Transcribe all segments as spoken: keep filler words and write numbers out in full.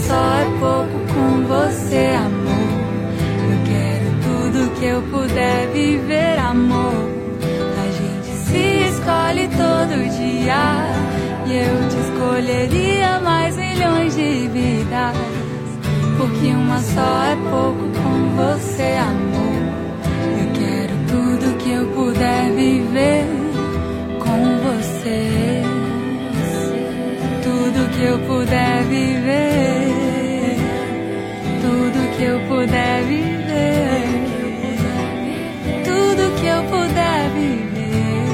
só é pouco com você, amor. Eu quero tudo que eu puder viver, amor. A gente se escolhe todo dia e eu te escolheria mais milhões de vidas, porque uma só é pouco com você, amor. Eu quero tudo que eu puder viver com você. Tudo que eu puder viver, tudo que eu puder viver, tudo que eu puder viver.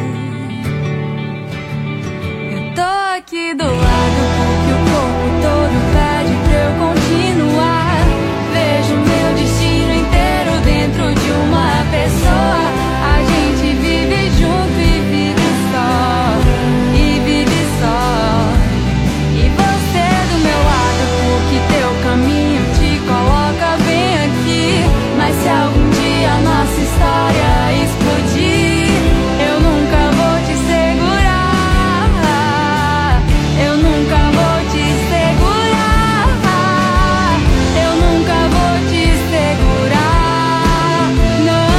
Eu tô aqui do lado porque o corpo todo pede pra eu continuar. Vejo meu destino inteiro dentro de uma pessoa. A gente vive junto e vive só, e vive só. E você do meu lado porque teu caminho te coloca bem aqui. Mas se algum dia a nossa história explodir, eu nunca vou te segurar. Eu nunca vou te segurar. Eu nunca vou te segurar. Não.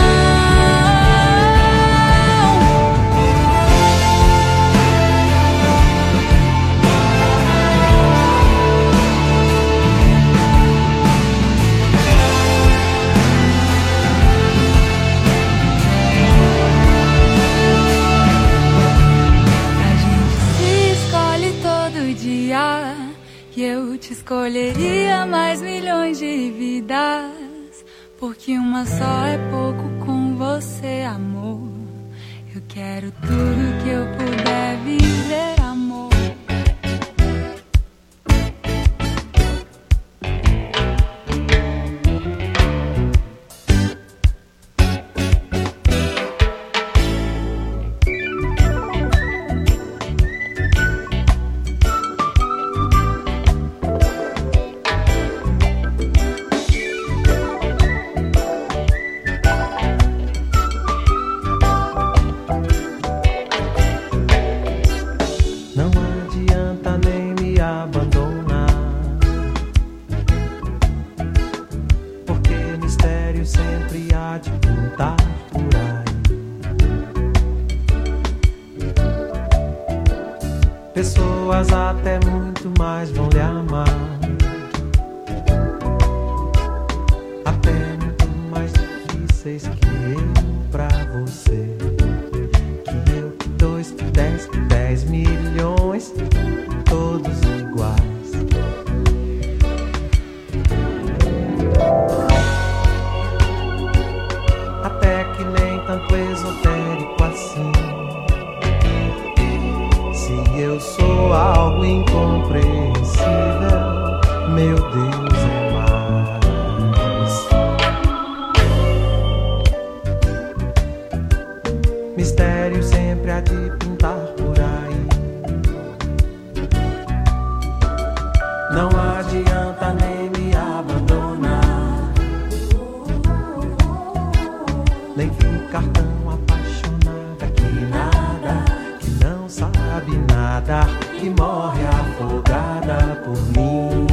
A gente se escolhe todo dia e eu te escolheria mais milhões de vidas, porque uma só é pouco com você, amor. Eu quero tudo que eu puder viver, amor. Não adianta nem me abandonar, porque mistério sempre há de pintar por aí. Pessoas até muito mais vão lhe amar, até muito mais difíceis que eu pra você. Que eu, que dois, que dez, que dez milhões, todos iguais. Até que nem tanto esotérico assim. Se eu sou algo incompreensível, meu Deus é mais. Mistério sempre há de pintar por aí. Não adianta nem me abandonar, nem ficar tão apaixonada que nada, que não sabe nada, que morre afogada por mim.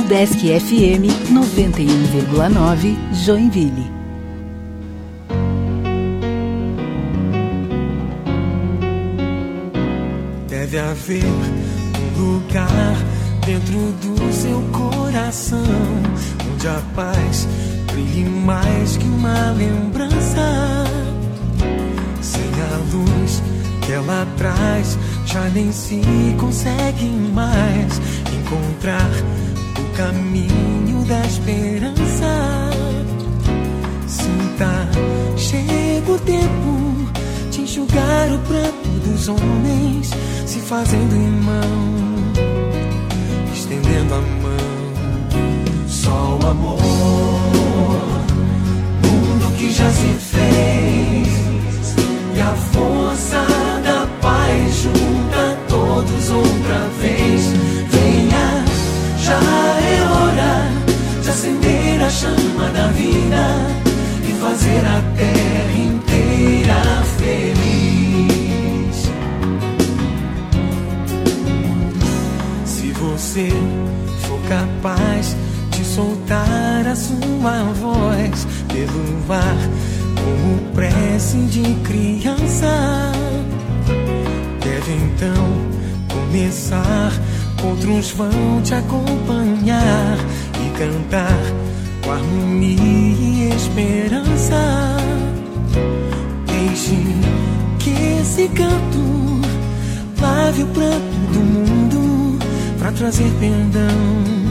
Udesc F M noventa e um vírgula nove, Joinville. Deve haver um lugar dentro do seu coração onde a paz brilhe mais que uma lembrança. Sem a luz que ela traz, já nem se consegue mais encontrar o caminho da esperança. Sinta, chega o tempo de enxugar o pranto dos homens, se fazendo irmão, estendendo a mão. Só o amor, mundo que já se fez, e a força da paz junta todos outra vez. Venha, já é hora de acender a chama da vida e fazer a terra inteira feliz. Se você for capaz de soltar a sua voz pelo ar como prece de criança, deve então começar. Outros vão te acompanhar e cantar com harmonia e esperança. Deixe que esse canto lave o pranto do mundo pra trazer perdão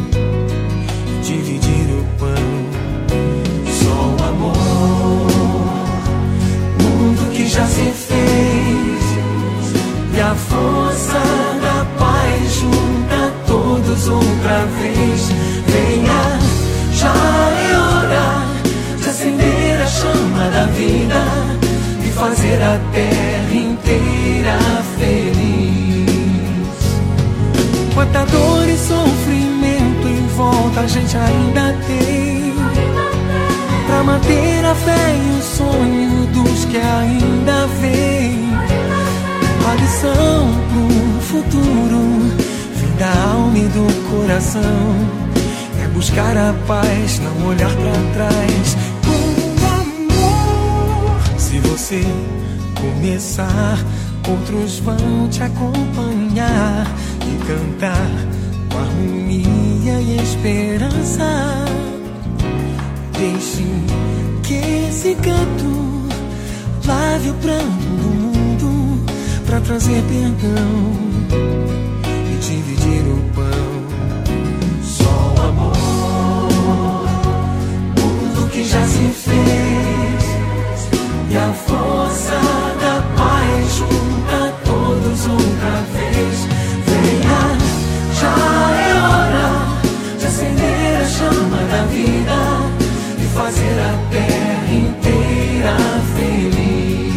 e dividir o pão. Só o amor, mundo que já se fez, e a força da paz junta todos outra vez. Venha, já é hora de acender a chama da vida e fazer a terra inteira feliz. Quanta dor e sofrimento em volta a gente ainda tem, pra manter a fé e o sonho dos que ainda vêm. A lição pro futuro vem da alma e do coração, é buscar a paz, não olhar pra trás. Com amor, se você começar, outros vão te acompanhar e cantar com harmonia e esperança. Deixe que esse canto lave o pranto do mundo pra trazer perdão e dividir o pão. Só o amor, mundo que já se fez, e a força da paz junta todos outra vez. Venha, já é hora de acender a chama da vida e fazer a terra inteira feliz.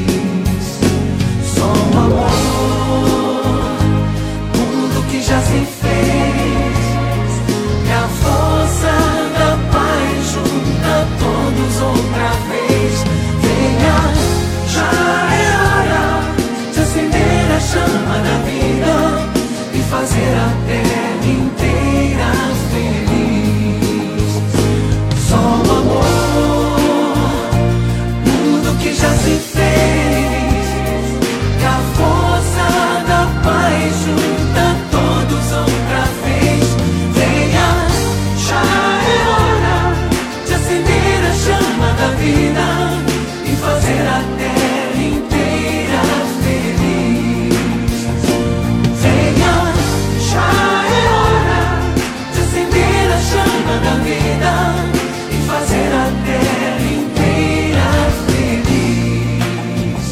Só o amor, mundo que já se fez, e a força da paz junta todos outra vez. Venha, já é hora de acender a chama da vida e fazer a terra inteira feliz. Só o amor, mundo que já se fez, e a força da paz junta todos outra vez. Venha, já é hora de acender a chama da vida e fazer a terra inteira feliz. Venha, já é hora de acender a chama da vida e fazer a terra inteira feliz.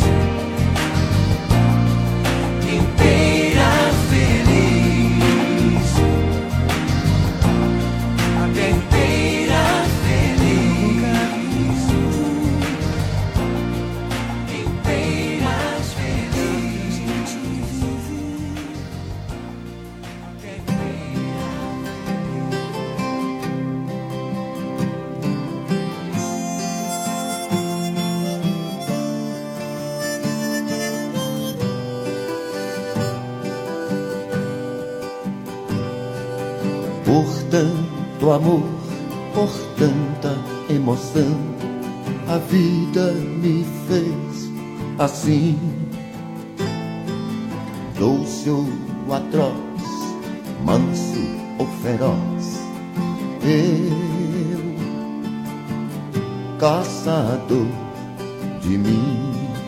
Inteira feliz. A terra inteira feliz. Inteiras felizes. A terra inteira. Portanto, tanto amor, por tanta emoção, a vida me fez assim. Doce ou atroz, manso ou feroz, eu, caçador de mim.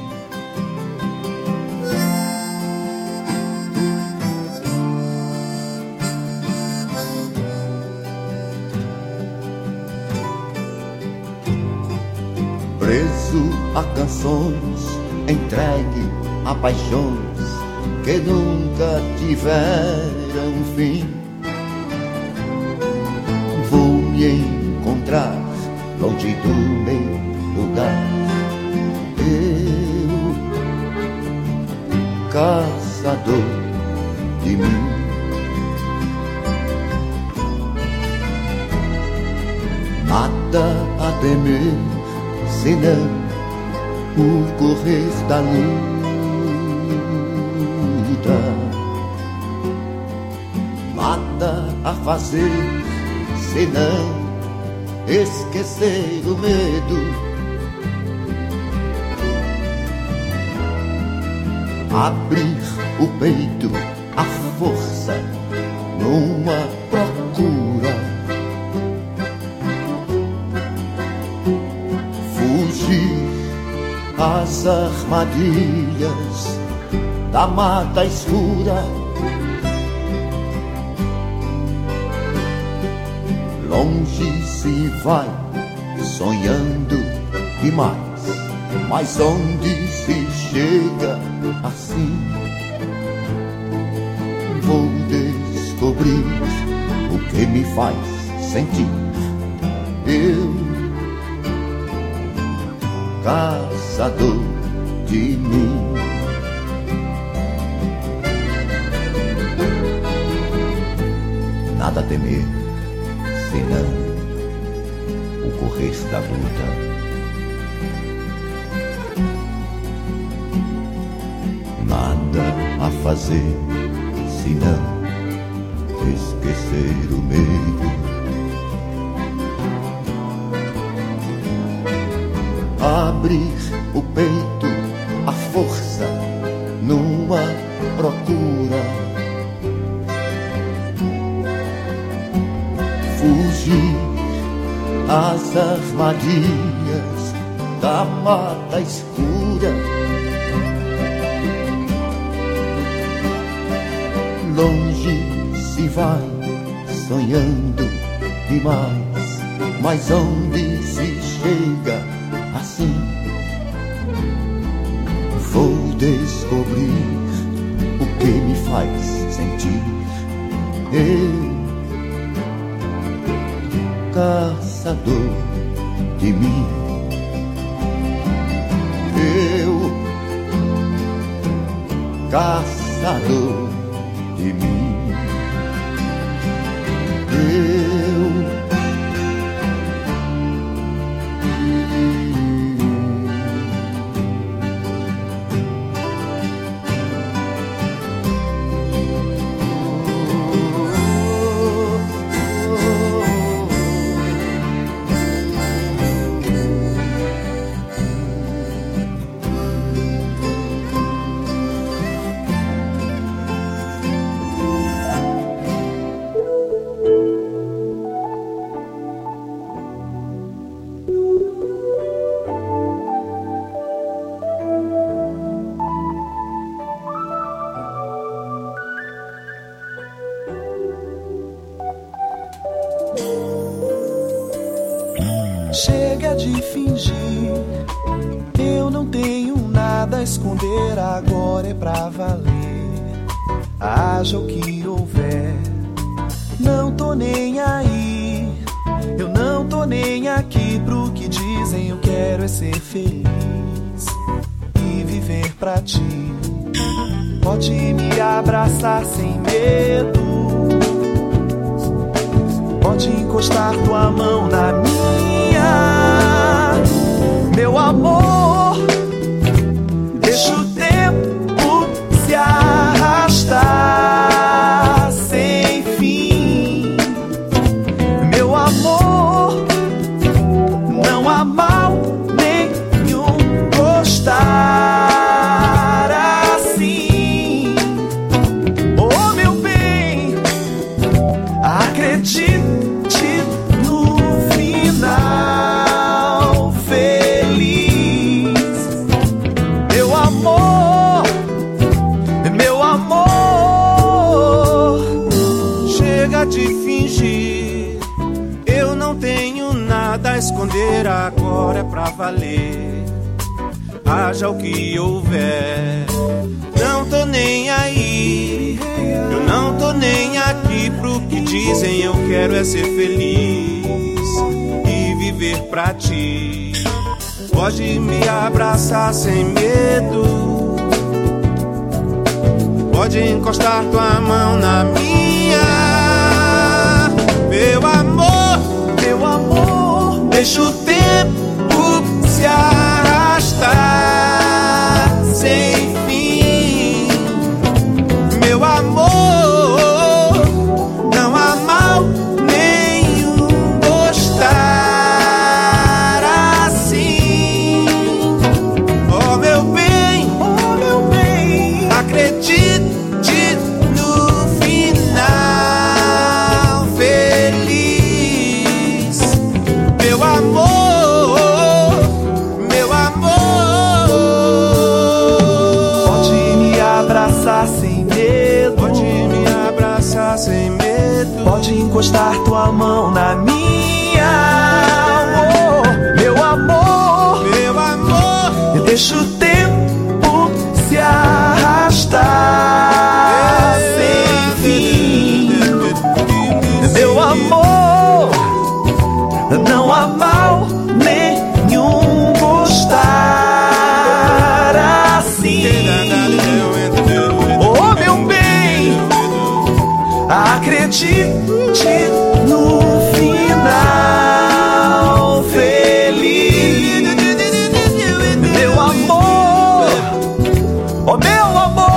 Preso a canções, entregue a paixões que nunca tiveram fim. Vou me encontrar longe do meu lugar, eu, caçador de mim. Nada a temer, senão o correr da luta. Nada a fazer, senão esquecer o medo. Abrir o peito à força numa procura. Fugir às armadilhas da mata escura. Longe se vai sonhando demais, mas onde se chega assim? Vou descobrir o que me faz sentir. Eu, caçador de mim. Nada a temer, senão o correr da luta. Nada a fazer, senão esquecer o medo. Abrir o peito à força numa procura. Fugir às armadilhas da mata escura. Longe se vai sonhando demais, mas onde se chega assim? Vou descobrir o que me faz sentir. Eu, caçador de mim. Eu, caçador de mim. Eu, chega de fingir, eu não tenho nada a esconder, agora é pra valer. Haja o que houver, não tô nem aí, eu não tô nem aqui pro que dizem. Eu quero é ser feliz e viver pra ti. Pode me abraçar sem medo, pode encostar tua mão na minha, meu amor. Deixa o tempo se arrastar sem fim, meu esconder, agora é pra valer. Haja o que houver, não tô nem aí. Eu não tô nem aqui pro que dizem. Eu quero é ser feliz e viver pra ti. Pode me abraçar sem medo, pode encostar tua mão na minha. Meu amor, meu amor, deixa o tempo se arrastar sem fim. Meu amor, não há mal nenhum gostar assim. Oh meu bem, oh meu bem, acredite no final feliz. Meu amor, meu amor, pode me abraçar sem medo, pode me abraçar sem medo, pode encostar tua mão na minha. Oh, meu amor, meu amor, deixa o tempo se arrastar sem fim. Meu amor, não há mal nenhum gostar assim. Oh meu bem, acredite no final feliz. Meu amor, oh meu amor,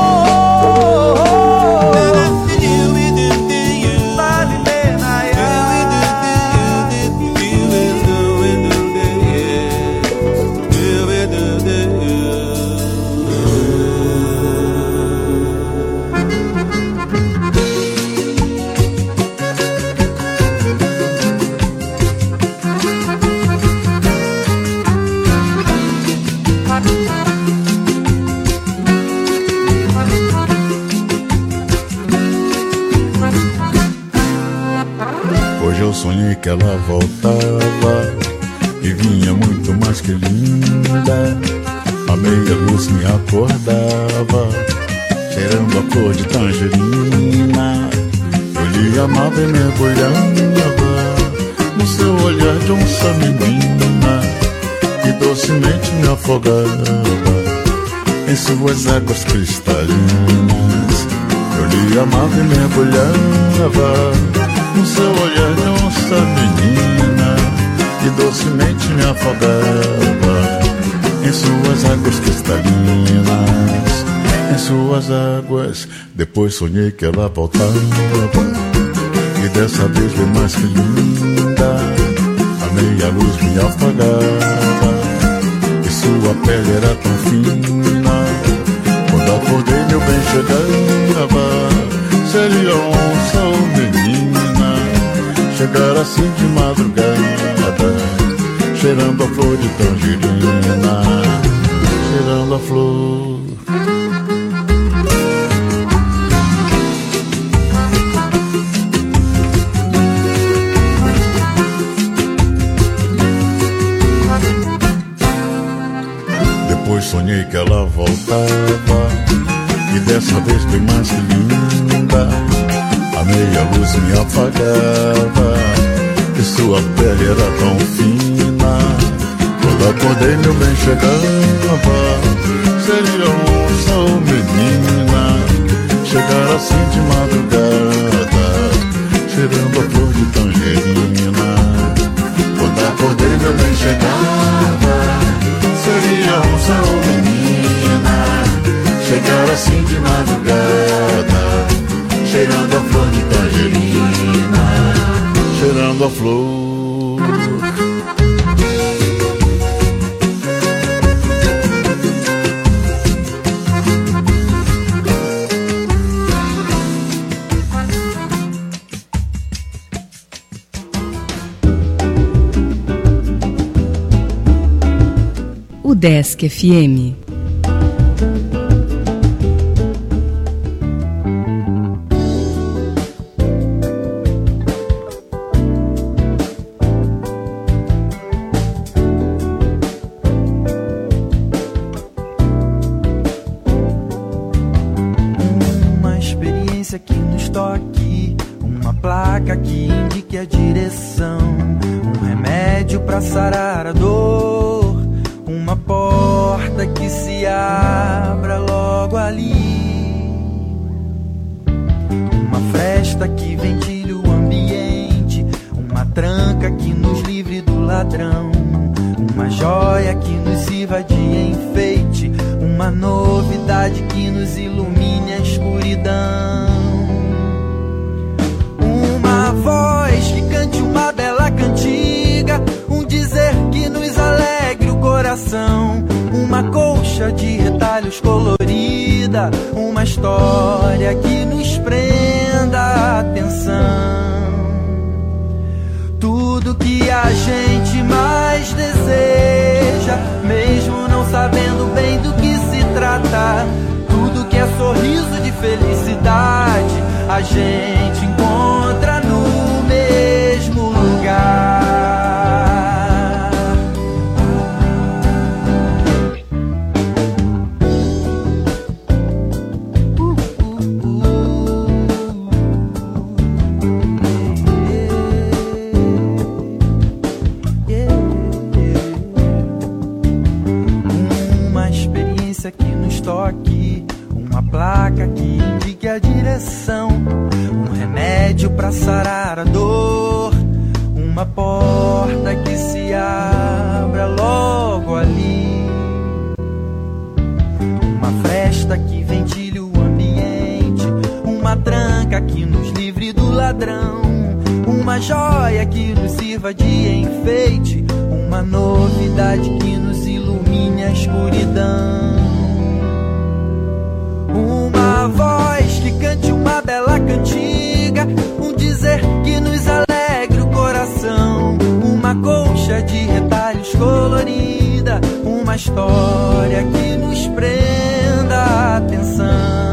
sonhei que ela voltava e vinha muito mais que linda. A meia luz me acordava, cheirando a flor de tangerina. Eu lhe amava e mergulhava no seu olhar de onça menina, e docemente me afogava em suas águas cristalinas. Eu lhe amava e mergulhava no seu olhar de onça menina, e docemente me afogava em suas águas cristalinas, em suas águas. Depois sonhei que ela voltava, e dessa vez bem mais que linda. A meia luz me afogava e sua pele era tão fina. Quando acordei meu bem chegava, seria onça ou menina, chegar assim de madrugada, cheirando a flor de tangerina, cheirando a flor. Depois sonhei que ela voltava, e dessa vez bem mais que linda. A meia luz me apagava e sua pele era tão fina. Quando acordei meu bem chegava, seria onça ou menina, chegar assim de madrugada, cheirando a flor de tangerina. Quando acordei meu bem chegava, seria onça ou menina, chegar assim de madrugada, cheirando a flor de tangerina, cheirando a flor. O Desk F M. experiência que nos toque, uma placa que indique a direção, um remédio pra sarar a dor, uma porta que se abra logo ali, uma fresta que ventile o ambiente, uma tranca que nos livre do ladrão, uma joia que nos sirva de enfeite, uma novidade que nos ilumine a escuridão, uma voz que cante uma bela cantiga, um dizer que nos alegre o coração, uma colcha de retalhos colorida, uma história que nos prenda a atenção. Tudo que a gente mais deseja, mesmo não sabendo bem do que se trata, tudo que é sorriso de felicidade, a gente encontra no mesmo lugar. Que nos toque, uma placa que indique a direção, um remédio pra sarar a dor, uma porta que se abra logo ali, uma fresta que ventile o ambiente, uma tranca que nos livre do ladrão, uma joia que nos sirva de enfeite, uma novidade que nos ilumine a escuridão. Uma voz que cante uma bela cantiga, um dizer que nos alegre o coração, uma colcha de retalhos colorida, uma história que nos prenda a atenção.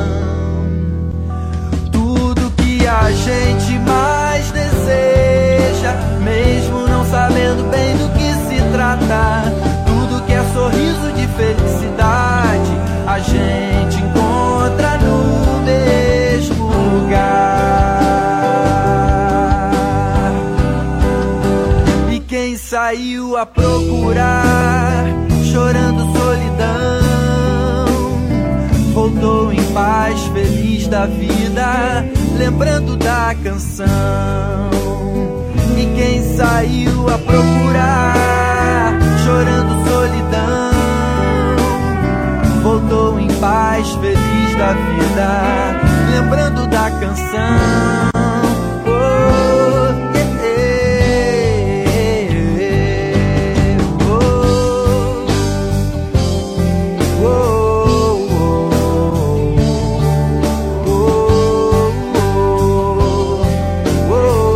Tudo que a gente mais deseja, mesmo não sabendo bem do que se trata, tudo que é sorriso de felicidade, a gente encontra no mesmo lugar. E quem saiu a procurar, chorando solidão, voltou em paz, feliz da vida, lembrando da canção. E quem saiu a procurar, chorando solidão, voltou em paz, feliz da vida, lembrando da canção. Oh, yeah, yeah, oh, oh, oh, oh,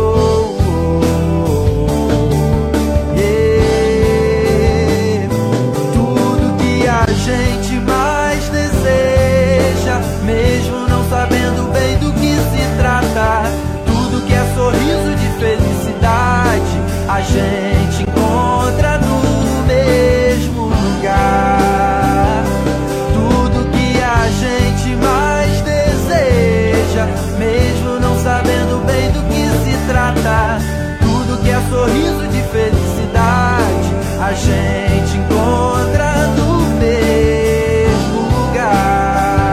oh, yeah. Tudo que a gente mais deseja, mesmo não sabendo bem do que se trata, tudo que é sorriso de felicidade, a gente encontra no mesmo lugar. Tudo que a gente mais deseja, mesmo não sabendo bem do que se trata, tudo que é sorriso de felicidade, a gente encontra no mesmo lugar.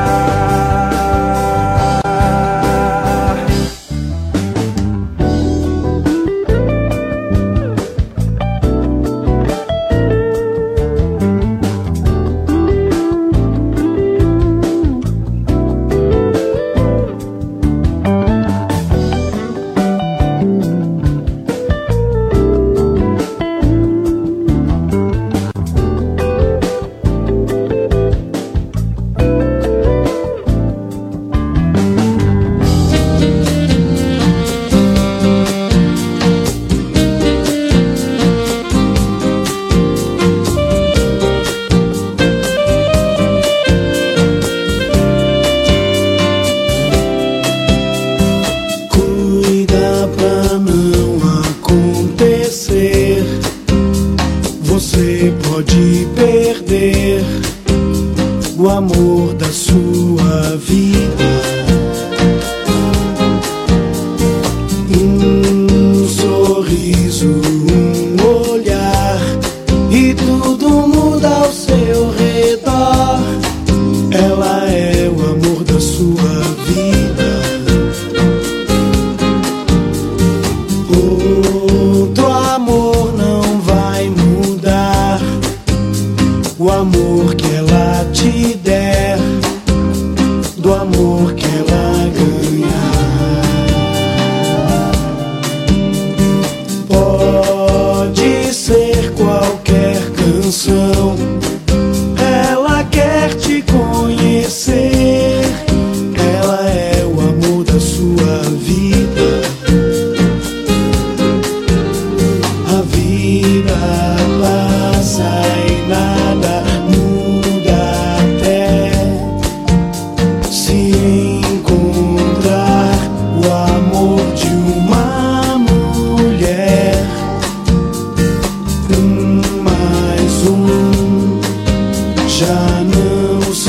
pode perder o amor da sua vida.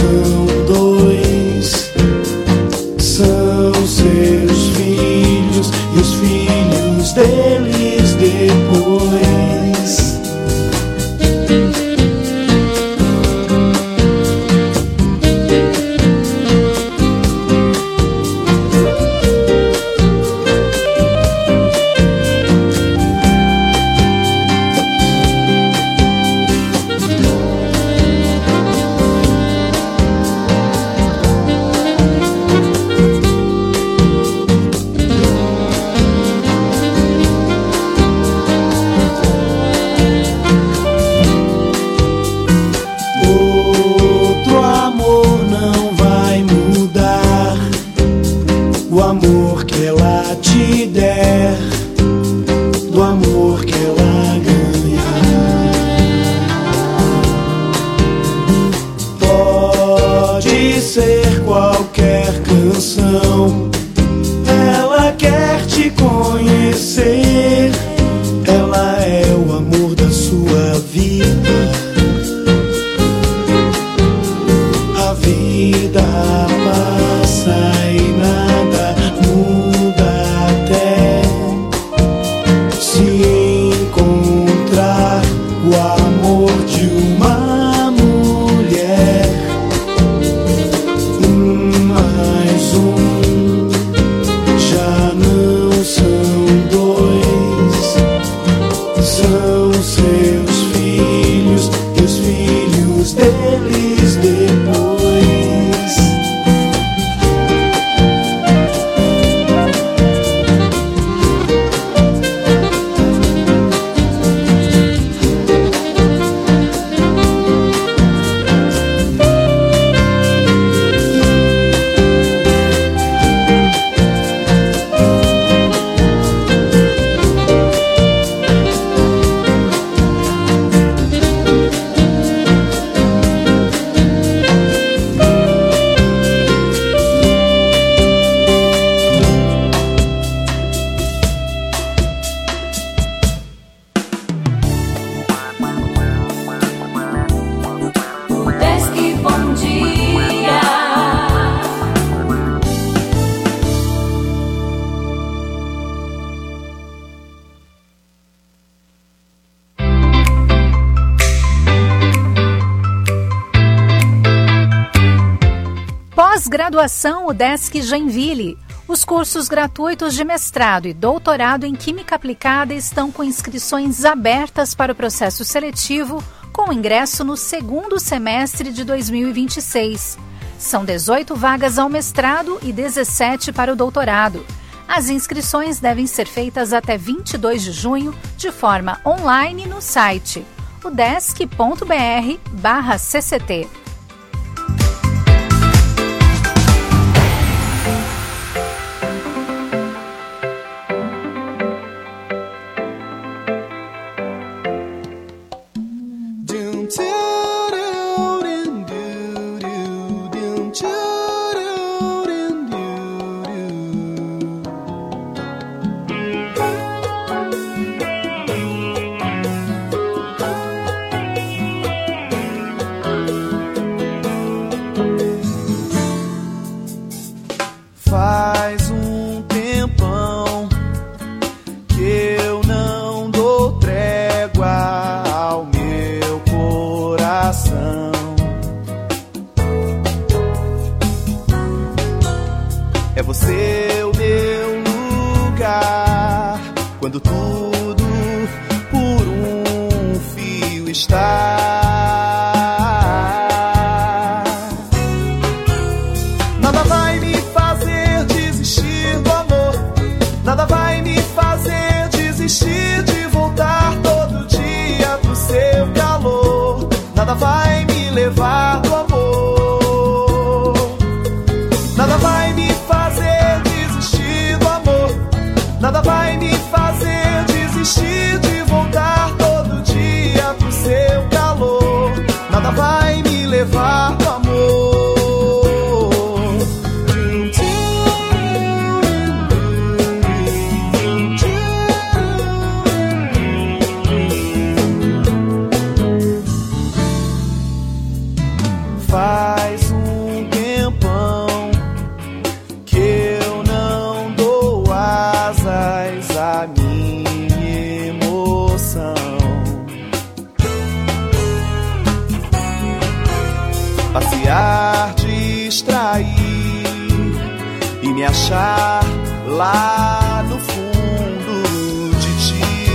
são dois, são seus filhos e os filhos deles depois. Pós-graduação UDESC Joinville. Os cursos gratuitos de mestrado e doutorado em Química Aplicada estão com inscrições abertas para o processo seletivo, com ingresso no segundo semestre de dois mil e vinte e seis. São dezoito vagas ao mestrado e dezessete para o doutorado. As inscrições devem ser feitas até vinte e dois de junho, de forma online no site udesc ponto br barra C C T. Faz um tempão que eu não dou trégua ao meu coração. É você o meu lugar, quando tudo por um fio está. Nada vai me fazer desistir de voltar todo dia pro seu calor. Nada vai me levar do amor. Nada vai me fazer desistir do amor. Nada vai me fazer desistir de voltar todo dia pro seu calor. Nada vai me levar do amor. Faz um olhar distrair e me achar lá no fundo de ti.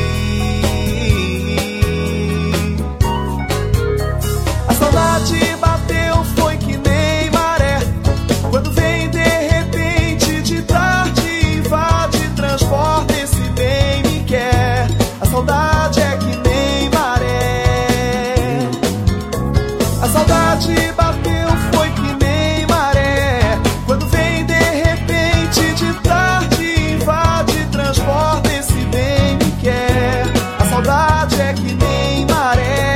A saudade bateu, foi que nem maré, quando vem de repente, de tarde, invade, transporta, esse bem me quer. A saudade é que nem maré. A saudade bateu, foi que nem maré, quando vem de repente, de tarde, invade, transporta, esse bem me quer. A saudade é que nem maré.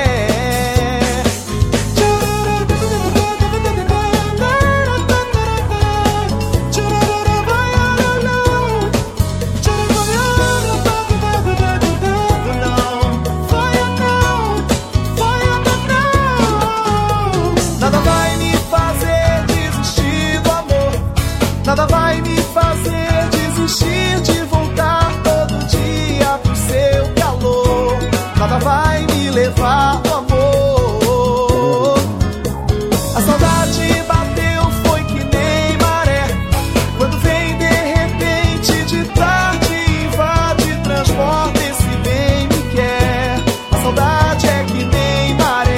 Nada vai me fazer desistir de voltar todo dia pro seu calor. Nada vai me levar ao amor. A saudade bateu, foi que nem maré, quando vem de repente, de tarde, invade, transporta, esse bem me quer. A saudade é que nem maré.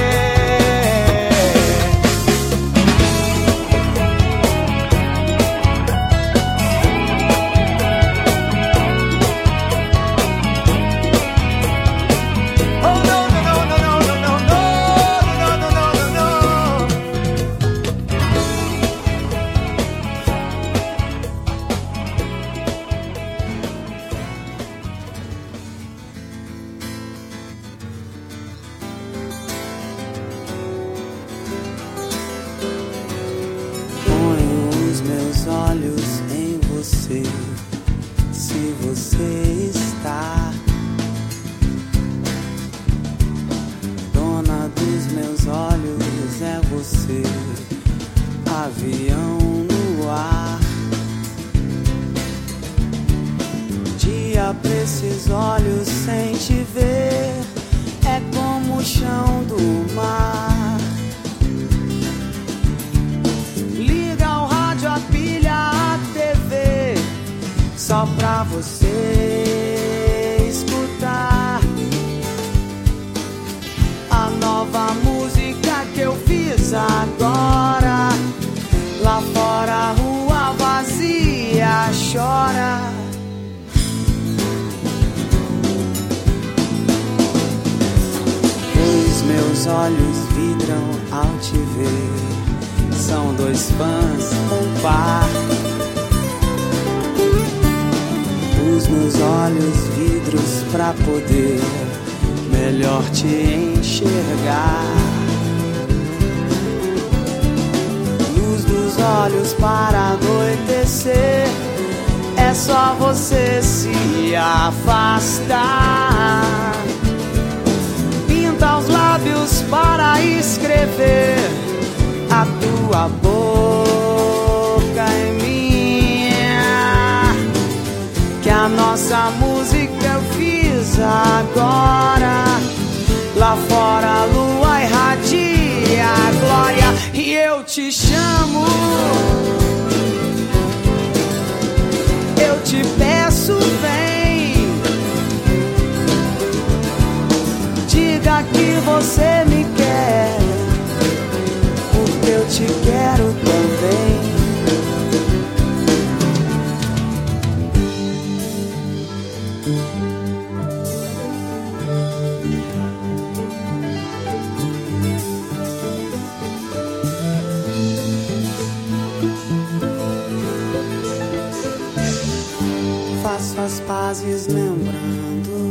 Faço as pazes lembrando,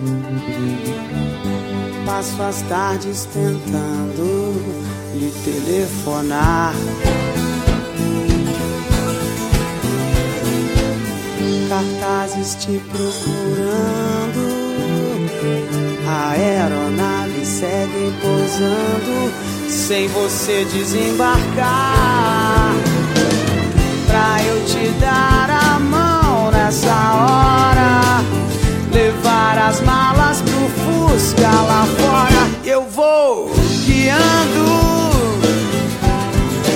passo as tardes tentando lhe telefonar. Cartazes te procurando, a aeronave segue pousando, sem você desembarcar. Pra eu te dar a mão nessa hora, levar as malas pro Fusca lá fora. Eu vou guiando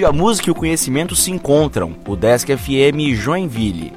a música e o conhecimento se encontram. O Desk F M Joinville.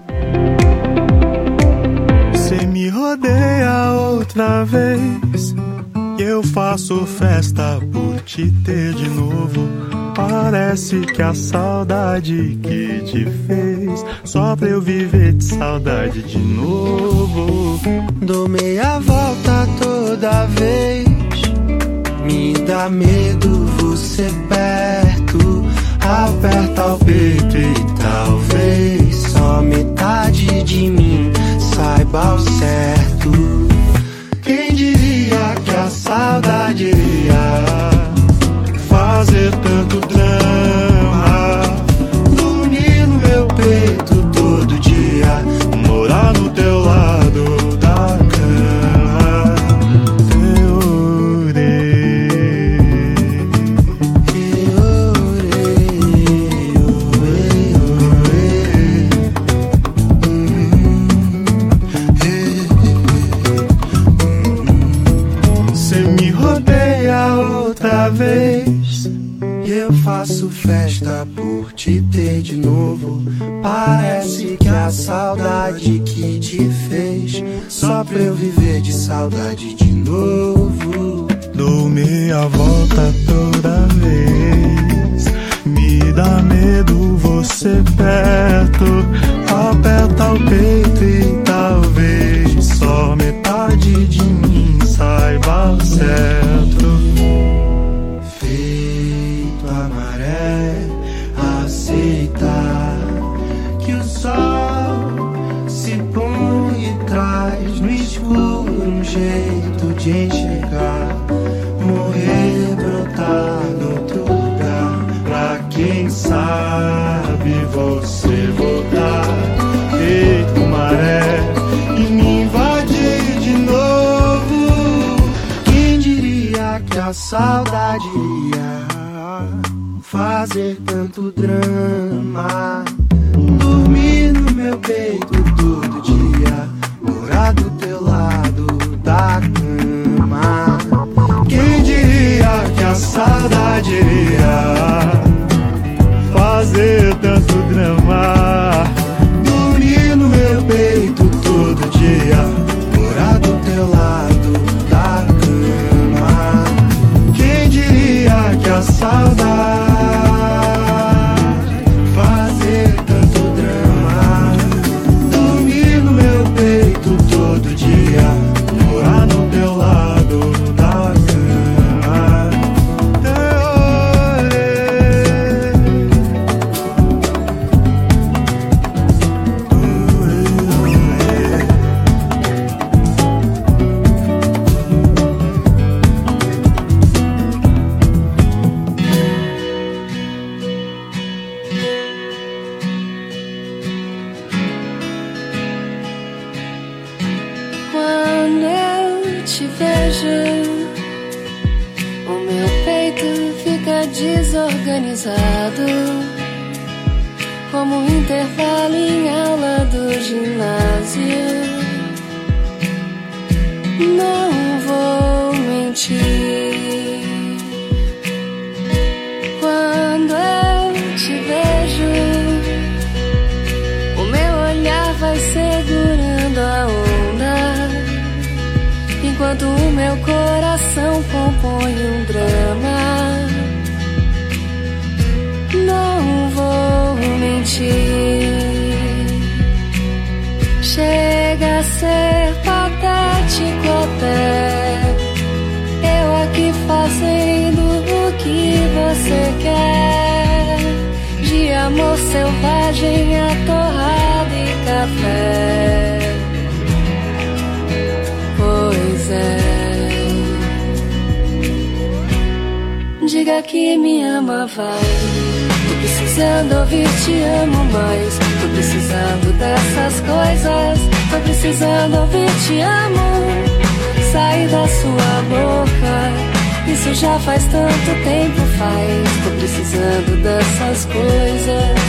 Cê me rodeia outra vez e eu faço festa por te ter de novo. Parece que a saudade que te fez só pra eu viver de saudade de novo. Dou meia volta toda vez, me dá medo você perto. Aperta o peito e talvez só metade de mim saiba o certo. Quem diria que a saudade iria fazer tanto drama, dormir no meu peito todo dia, morar no teu lado da cama. Eu orei, eu orei, eu orei, cê me rodeia outra vez e eu faço festa por te ter de novo. Parece que a saudade que te fez só pra eu viver de saudade de novo. Dou meia volta toda vez, me dá medo você perto. Aperta o peito e talvez só metade de mim saiba o certo. Aceitar que o sol se põe e traz no escuro um jeito de enxergar. Morrer, brotar no outro lugar, pra quem sabe você voltar. Feito maré e me invadir de novo. Quem diria que a saudade ia fazer tanto drama, dormir no meu peito todo dia, morar do teu lado da cama. Quem diria que a saudade iria fazer tanto drama, dormir no meu peito todo dia, morar do teu lado da cama. Quem diria que a saudade desorganizado, como um intervalo em aula do ginásio. Não vou mentir, quando eu te vejo, o meu olhar vai segurando a onda, enquanto o meu coração compõe um drama. Não vou mentir, chega a ser patético até, eu aqui fazendo o que você quer, de amor selvagem a torrada e café. Pois é, diga que me ama, vai. Tô precisando ouvir te amo mais, tô precisando dessas coisas, tô precisando ouvir te amo, sair da sua boca, isso já faz tanto tempo faz, tô precisando dessas coisas.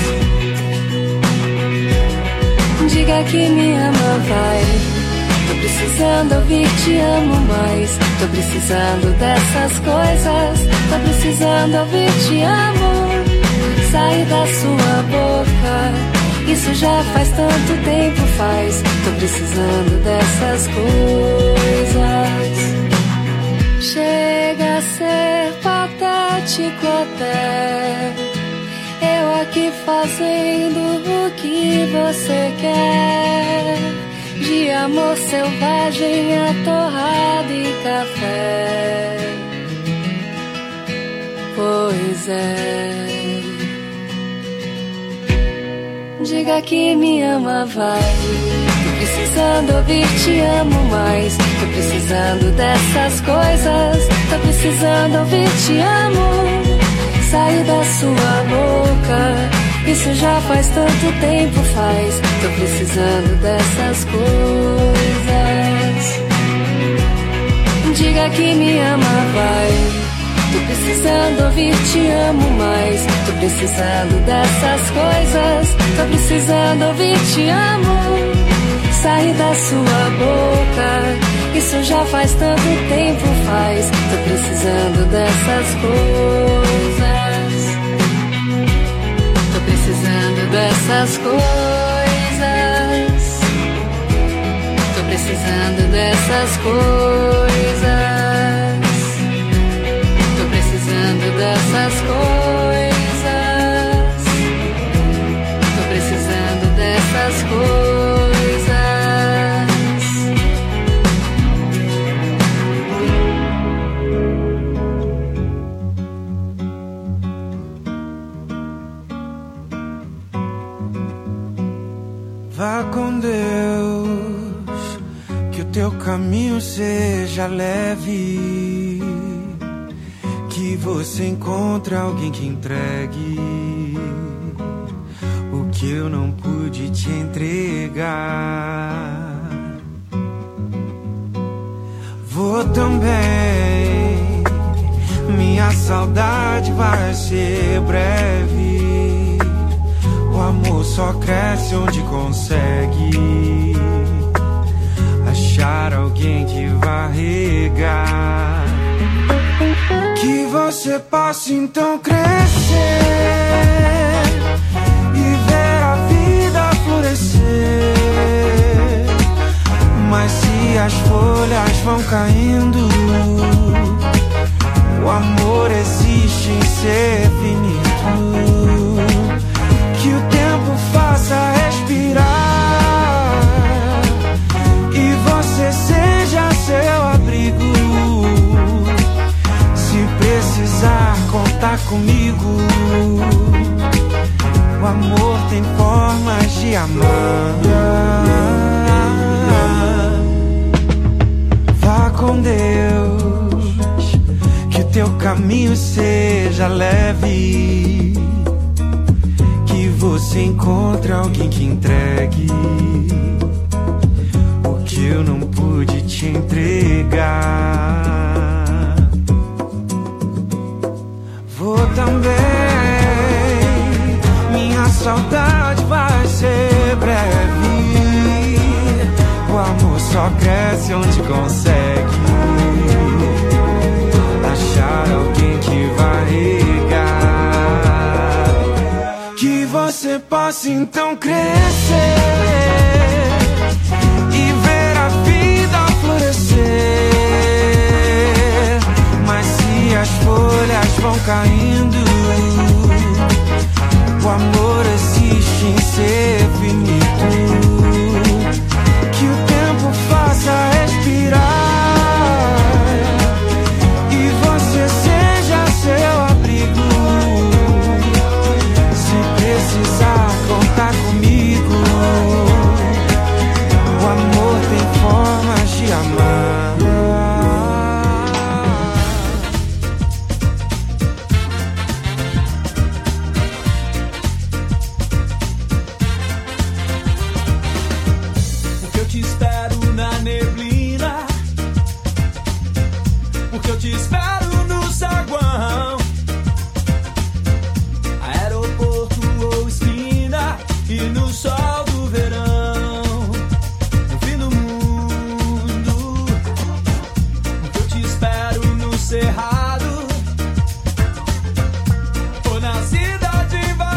Diga que me ama, vai. Tô precisando ouvir te amo mais, tô precisando dessas coisas, tô precisando ouvir te amo, sair da sua boca. Isso já faz tanto tempo faz. Tô precisando dessas coisas. Chega a ser patético até. Eu aqui fazendo o que você quer. De amor selvagem a torrada e café. Pois é. Diga que me ama, vai. Tô precisando ouvir te amo mais. Tô precisando dessas coisas. Tô precisando ouvir te amo. Sair da sua boca. Isso já faz tanto tempo faz. Tô precisando dessas coisas. Diga que me ama, vai. Tô precisando ouvir te amo mais. Tô precisando dessas coisas. Tô precisando ouvir te amo. Sair da sua boca. Isso já faz tanto tempo faz. Tô precisando dessas coisas. Tô precisando dessas coisas. Tô precisando dessas coisas. Dessas coisas. Tô precisando dessas coisas. Vá com Deus, que o teu caminho seja leve. Que você encontre alguém que entregue o que eu não pude te entregar. Vou também, minha saudade vai ser breve. O amor só cresce onde consegue achar alguém que vai regar. Que você possa então crescer e ver a vida florescer. Mas se as folhas vão caindo, o amor existe em ser finito. Que o tempo faça respirar e você seja seu abrigo. Precisar contar comigo. O amor tem formas de amar. Vá com Deus, que o teu caminho seja leve. Que você encontre alguém que entregue o que eu não pude te entregar. Vou também, minha saudade vai ser breve. O amor só cresce onde consegue achar alguém que vai regar. Que você possa então crescer e ver a vida florescer. Mas se as folhas vão caindo, o amor existe em ser finito. Que o tempo faça respirar e você seja seu abrigo. Se precisar contar comigo, o amor tem formas de amar. Cerrado ou na cidade.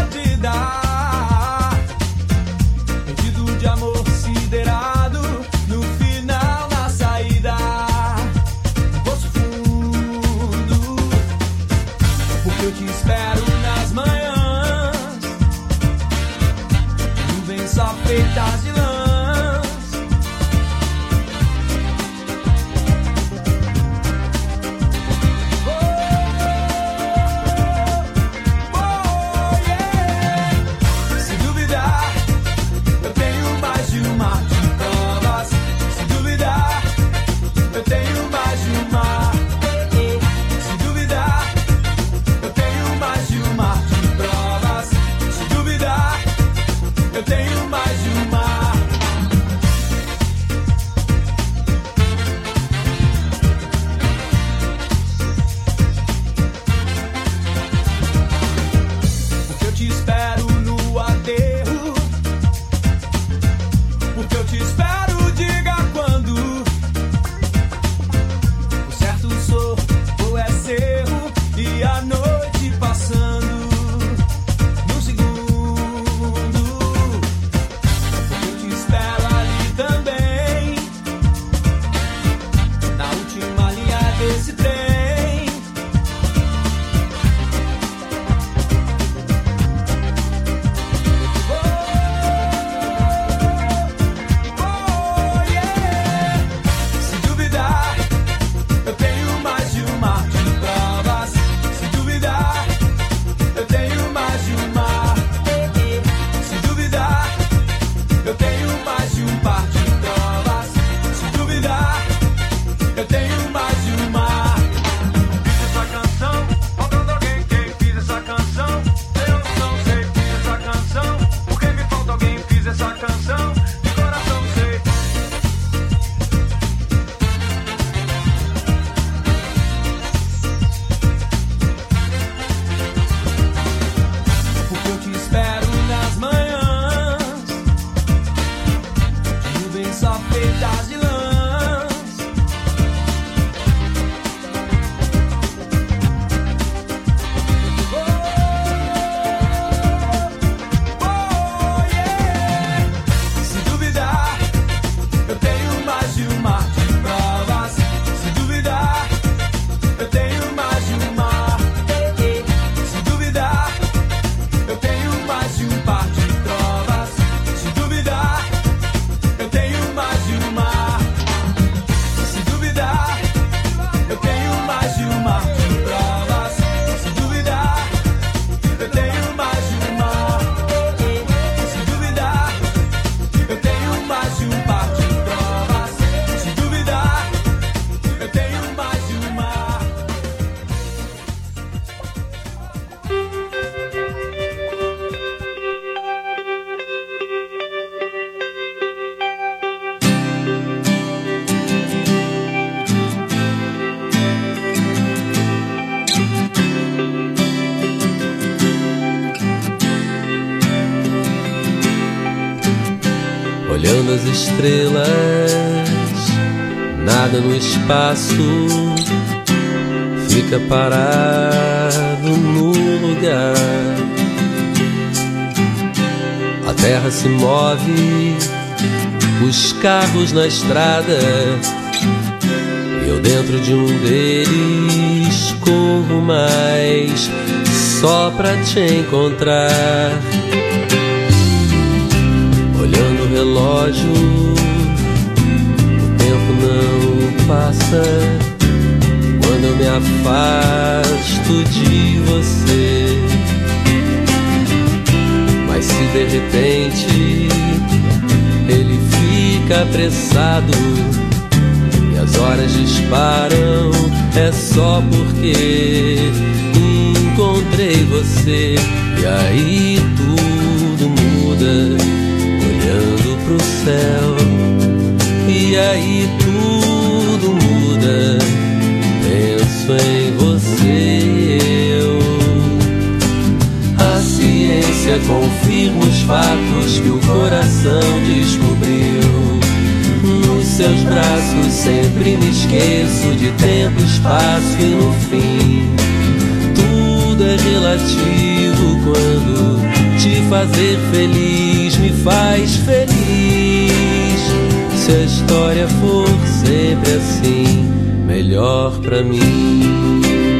olhando as estrelas, nada no espaço fica parado no lugar. A terra se move, os carros na estrada, eu dentro de um deles corro mais só pra te encontrar. Olhando o relógio, o tempo não passa quando eu me afasto de você. Mas se de repente ele fica apressado e as horas disparam, é só porque encontrei você. E aí tudo muda, olhando pro céu. E aí tudo muda, penso em você e eu. A ciência confirma os fatos que o coração descobriu. Nos seus braços sempre me esqueço de tempo, espaço e no fim tudo é relativo quando te fazer feliz me faz feliz. Se a história for sempre assim, melhor pra mim.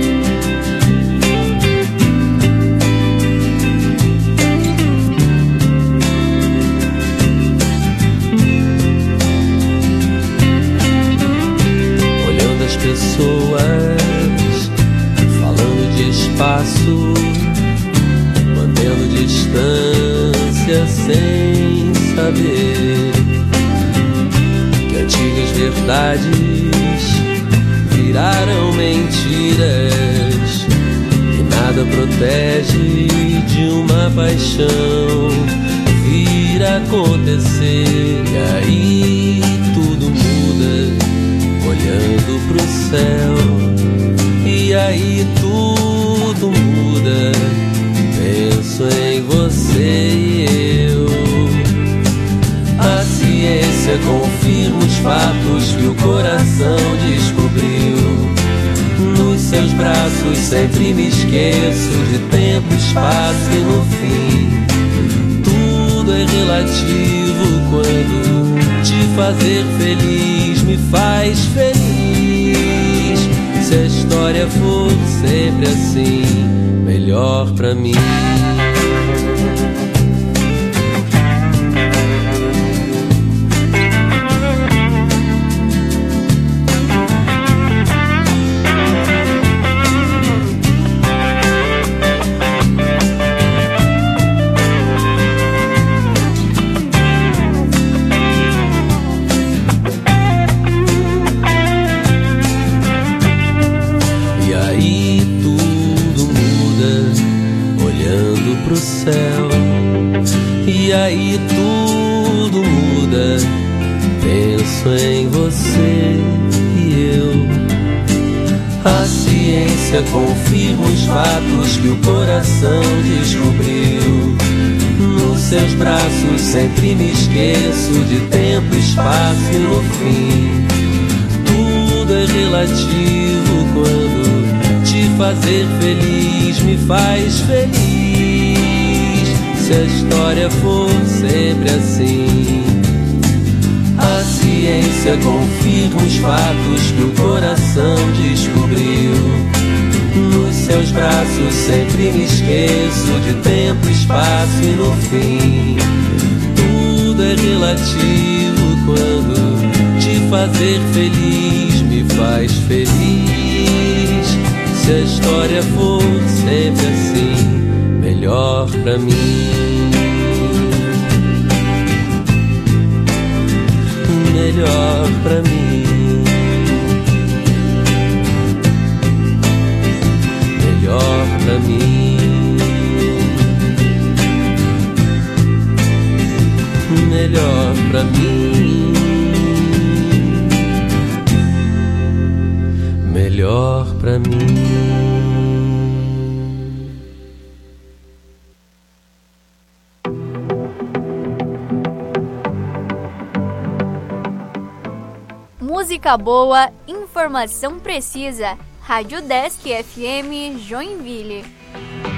Olhando as pessoas, falando de espaço, mantendo distância sem saber que antigas verdades viraram mentiras e nada protege de uma paixão vir acontecer. E aí tudo muda, olhando pro céu. E aí tudo muda, penso em você e eu. A ciência confirma os fatos que o coração descobriu. Nos seus braços sempre me esqueço de tempo, espaço e no fim tudo é relativo quando te fazer feliz me faz feliz. Se a história for sempre assim, melhor pra mim. E aí tudo muda, penso em você e eu. A ciência confirma os fatos que o coração descobriu. Nos seus braços sempre me esqueço de tempo, espaço e no fim tudo é relativo quando te fazer feliz me faz feliz. Se a história for sempre assim, a ciência confirma os fatos que o coração descobriu. Nos seus braços sempre me esqueço de tempo, espaço e no fim tudo é relativo quando te fazer feliz me faz feliz. Se a história for sempre assim, melhor pra mim. Melhor pra mim. Melhor pra mim. Melhor pra mim. Melhor pra mim. música boa, informação precisa. Rádio Desk F M Joinville.